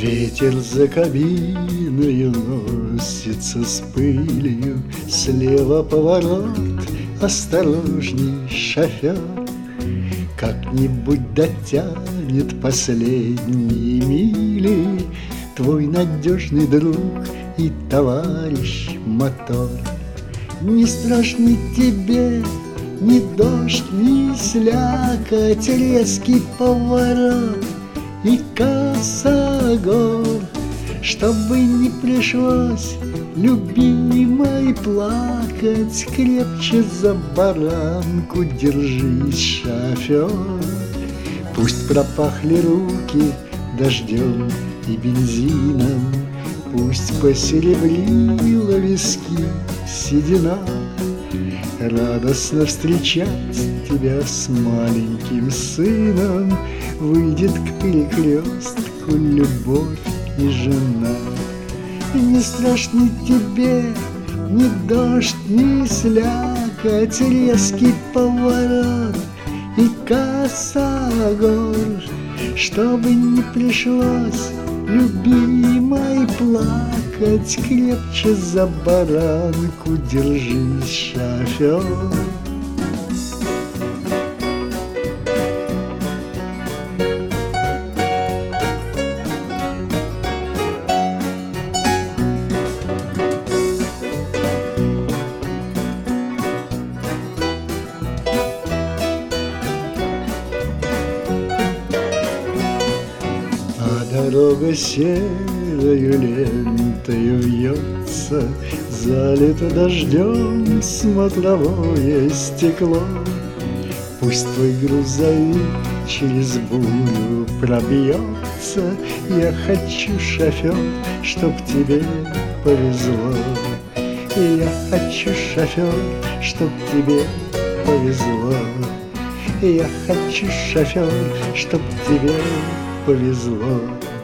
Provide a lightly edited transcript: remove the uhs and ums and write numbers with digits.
Ветер за кабиною носится с пылью, слева поворот, осторожней, шофер. Как-нибудь дотянет последние мили твой надежный друг и товарищ мотор. Не страшны тебе ни дождь, ни слякоть, резкий поворот и косогор. Чтобы не пришлось, любимой, плакать, крепче за баранку держись, шофер. Пусть пропахли руки дождем и бензином, пусть посеребрила виски седина. Радостно встречать тебя с маленьким сыном выйдет к перекрестку любовь и жена. Не страшны тебе ни дождь, ни слякоть, резкий поворот и косогор. Чтобы не пришлось, любимой, плакать, крепче за баранку держись, шофер. Дорога серою лентою вьется, залито дождем смотровое стекло. Пусть твой грузовик через бурю пробьется, я хочу, шофер, чтоб тебе повезло. Я хочу, шофер, чтоб тебе повезло. Я хочу, шофер, чтоб тебе повезло.